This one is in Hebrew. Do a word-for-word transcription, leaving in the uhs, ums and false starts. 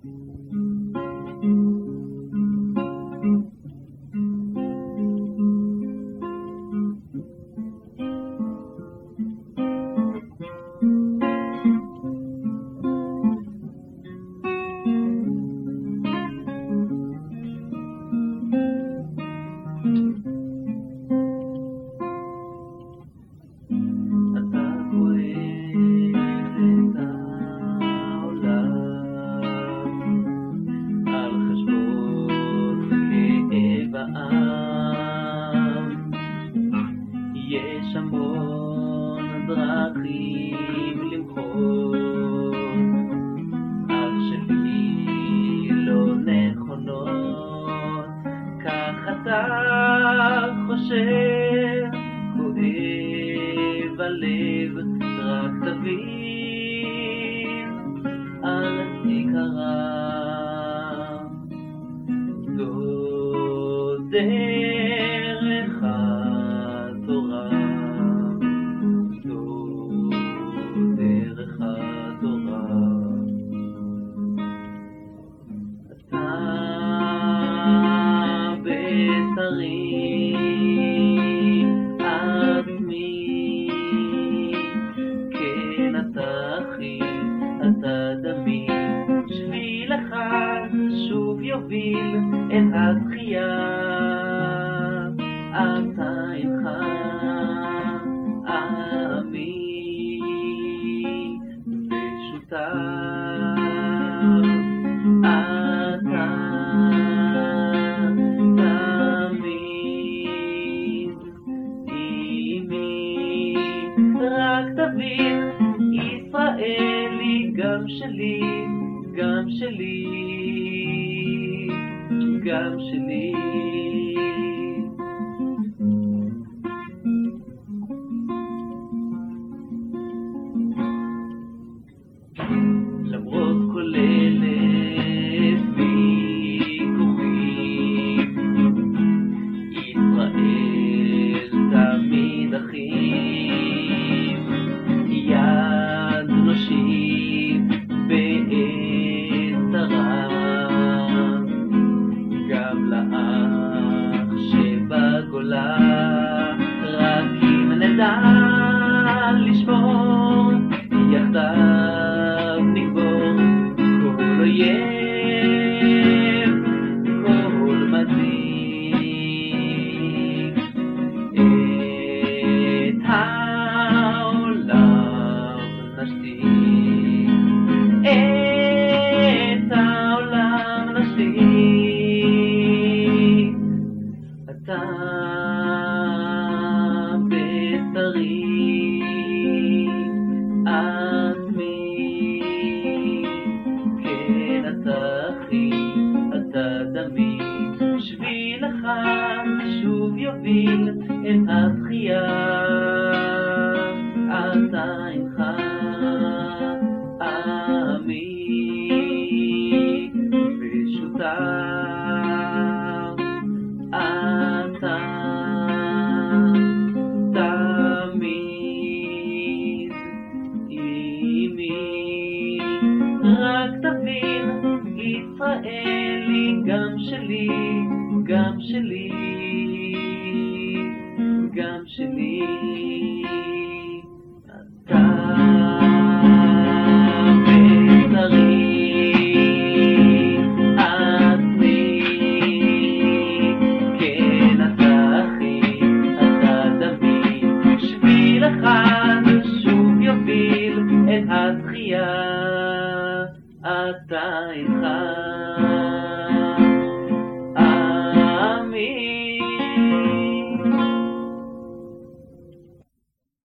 יש המון דרכים למחות, אך שלי לא נכונות. כך אתה חושב, כואב הלב, רק תבין על עיקרה. זו דרך התורה, זו דרך התורה. אתה בשרי עצמי, כן אתה אחי, אתה דמי, שבילך שוב יוביל את התחייה. אתה אינך עמי ושותף, אתה תמיד עימי. רק תבין, ישראל היא גם שלי, גם שלי, גם שלי. למרות כל אלף ויכוחים, ישראל תמיד אחים. יד נושיט בעת צרה, גם לאח שבגולה. רק אם נדע לשמור יחדיו נגבור כל אויב, כל מדליק. את העולם נשתיק, את העולם נשתיק. אתה בשרי עצמי, כן אתה אחי, אתה דמי, שבילך שוב יוביל את התחייה. אתה אינך עמי ושותף, אתה תמיד עימי. רק תבין, ישראל היא גם שלי, גם שלי, גם שלי. אתה בשרי עצמי, כן אתה אחי, אתה דמי, שבילך שוב יוביל את התחייה. אתה אינך